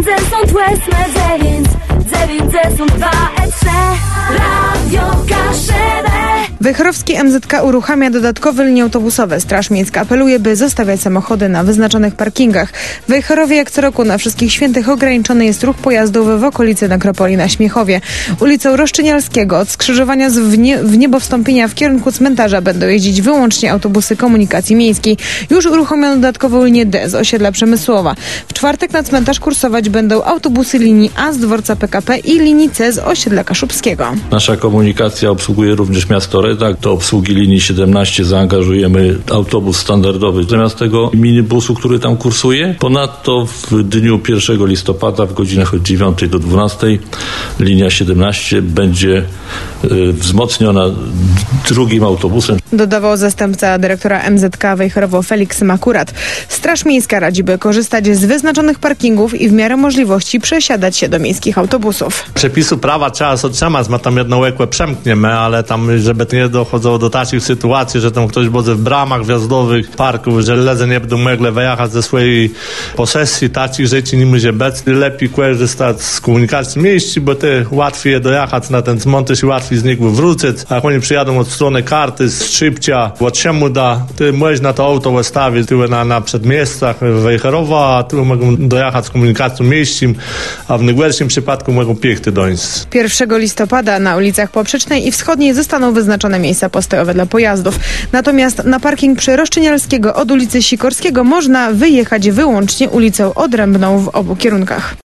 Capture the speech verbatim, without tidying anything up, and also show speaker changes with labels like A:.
A: są tłesne dziewięć, dziewięć są dwa e trzy. Radio Kaszebę.
B: Wejherowski M Z K uruchamia dodatkowe linie autobusowe. Straż Miejska apeluje, by zostawiać samochody na wyznaczonych parkingach. W Wejherowie jak co roku na Wszystkich Świętych ograniczony jest ruch pojazdów w okolicy Nekropolii na Śmiechowie. Ulicą Roszczynialskiego od skrzyżowania z wnie, w niebowstąpienia w kierunku cmentarza będą jeździć wyłącznie autobusy komunikacji miejskiej. Już uruchomiono dodatkową linię D z osiedla Przemysłowa. W czwartek na cmentarz kursować będą autobusy linii A z dworca P K P i linii C z osiedla Kaszubskiego.
C: Nasza komunikacja obsługuje również miasto Redak. Do obsługi linii siedemnaście zaangażujemy autobus standardowy zamiast tego minibusu, który tam kursuje. Ponadto w dniu pierwszego listopada w godzinach od dziewiątej do dwunastej linia siedemnaście będzie y, wzmocniona drugim autobusem.
B: Dodawał zastępca dyrektora M Z K Wejherowo Felix Makurat. Straż Miejska radzi, by korzystać z wyznaczonych parkingów i w miarę możliwości przesiadać się do miejskich autobusów.
D: Przepisu prawa trzeba zatrzymać, ma tam jedno łekłe przemkniemy, ale tam, żeby nie dochodziło do takich sytuacji, że tam ktoś będzie w bramach wjazdowych parków, że ludzie nie będą mogli wyjechać ze swojej posesji, takich rzeczy nie może być. Lepiej korzystać z komunikacji miejskiej, bo te łatwiej dojechać na ten cmentarz i łatwiej z niego wrócić. A jak oni przyjadą od strony karty, z Szybcia, od Szemuda, to można to auto wystawić tu na, na przedmiestach Wejherowa, a tu mogą dojechać z komunikacją miejską, a w najgorszym przypadku mogą piechty dojść.
B: pierwszego listopada na ulicach Poprzecznej i Wschodniej zostaną wyznaczone miejsca postojowe dla pojazdów. Natomiast na parking przy Roszczynialskiego od ulicy Sikorskiego można wyjechać wyłącznie ulicą Odrębną w obu kierunkach.